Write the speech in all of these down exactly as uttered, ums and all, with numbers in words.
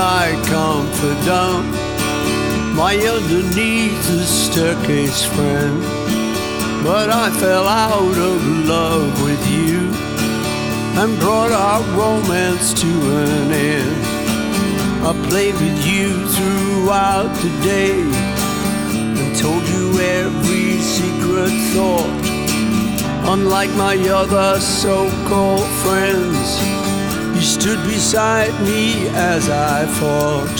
my confidant, my underneath the staircase friend. But I fell out of love with you and brought our romance to an end. I played with you throughout the day and told you every secret thought. Unlike my other so-called friends, you stood beside me as I fought.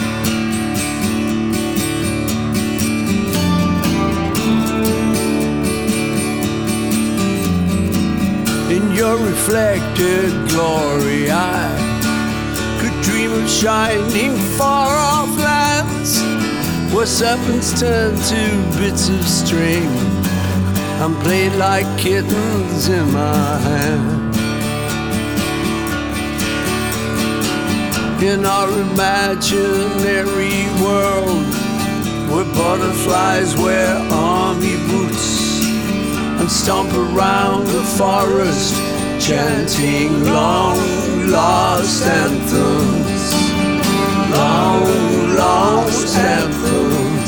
In your reflected glory I could dream of shining far-off lands where serpents turn to bits of string and played like kittens in my hand. In our imaginary world where butterflies wear army boots and stomp around the forest chanting long lost anthems, long lost anthems.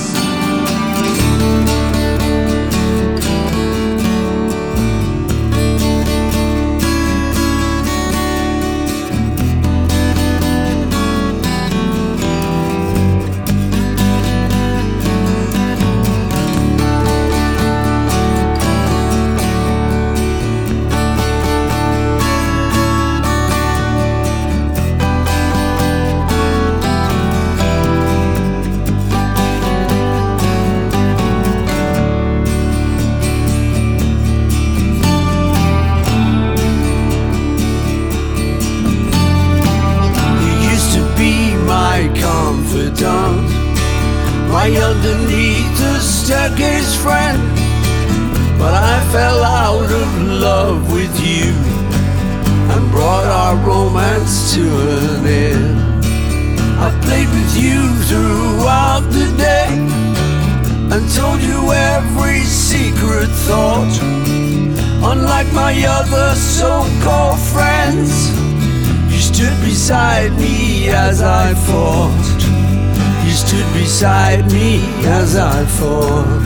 Confidant, my underneath the staircase friend. But I fell out of love with you and brought our romance to an end. I played with you throughout the day and told you every secret thought. Unlike my other so-called friends, you stood beside me as I fought. You stood beside me as I fought.